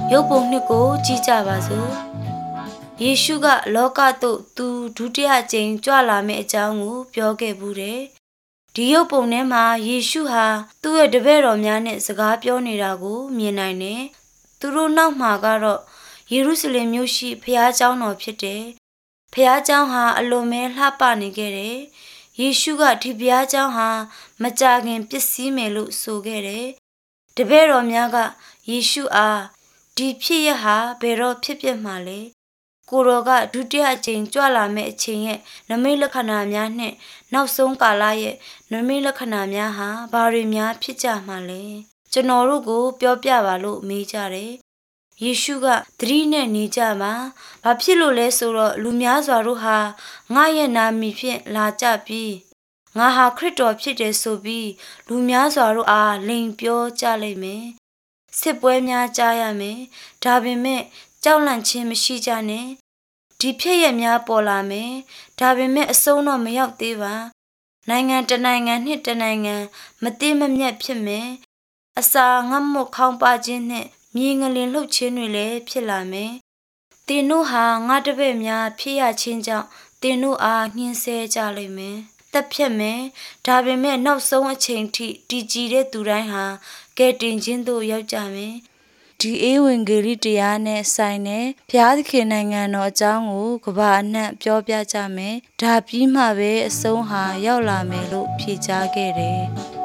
ရုပ်ပုံနှစ်ကိုကြည့်ကြပါစို့ယေရှုကလောကသို့သူဒုတိယကြိမ်ကြွလာမယ့်အကြောင်းကိုပြောခဲ့ဘူးတယ်ဒီရုပ်ပုံထဲမှာယေရှုဟာသူ့ရဲ့တပည့်တော်များနဲ့စကားပြောနေတာကိုမြင်နိုင်တယ်သူတို့နောက်မှာကတော့ယေရုရှလင်မြို့ရှိဘုရားကျောင်းတော်ဖြစ်တယ်ဘုရားကျောင်းဟာအလွန်ပဲလှပနေခဲ့တယ်ယေရှုကဒီဘုရားကျောင်းဟာမကြာခင်ပျက်စီးမယ်လို့ဆိုခဲ့တယ်တပည့်တော်များကယေရှုအားဒီဖြစ်ရဟာဘယ်တော့ဖြစ်ပြမှာလဲကိုတော်ကဒုတိယအကြိမ်ကြွလာမယ့်အချိန်ရဲ့နမိတ်လက္ခဏာများနဲ့နောက်ဆုံးကာလရဲ့နမိတ်လက္ခဏာများဟာဘာတွေများဖြစ်ကြမှာလဲကျွန်တော်တို့ကိုပြောပြပါလို့မေးကြတယ်ယေရှုကသတိနဲ့နေကြပါဘာဖြစ်လို့လဲဆိုတော့လူများစွာတို့ဟာငါရဲ့နာမည်ဖြင့်လာကြပြီးငါဟာခရစ်တော်ဖြစ်တယ်ဆိုပြီးလူများစွာတို့အားလိန်ပြောကြလိမ့်မယ်စစ်ပွဲများကြားရမယ်ဒါပေမဲ့ကြောက်လန့်ခြင်းမရှိကြနဲ့ဒီဖြစ်ရများပေါ်လာမယ်ဒါပေမဲ့အဆုံးတော့မရောက်သေးပါနိုင်ငံတနိုင်ငံနှစ်တနိုင်ငံမတိမမြတ်ဖြစ်မယ်အစာငတ်မွတ်ခေါင်းပါခြင်းနဲ့မြေငလင်လှုပ်ခြင်းတွေလည်းဖြစ်လာမယ်တင်တို့ဟာငါတပည့်များဖြစ်ရခြင်းကြောင့်တင်တို့အားညှင်းဆဲကြလိမ့်မယ်တက်ဖြတ်မယ်ဒါပေမဲ့နောက်ဆုံးအချိန်ထိတည်ကြည်တဲ့သူတိုင်းဟာကဲတင်ခြင်းသို့ရောက်ကြမယ်ဒီဧဝံဂေလိတရားနဲ့ဆိုင်တဲ့ဘုရားသခင်နိုင်ငံတော်အကြောင်းကိုကမ္ဘာအနှံ့ပြောပြကြမယ်ဒါပြီးမှပဲအဆုံးဟာရောက်လာမယ်လို့ဖြေကြားခဲ့တယ်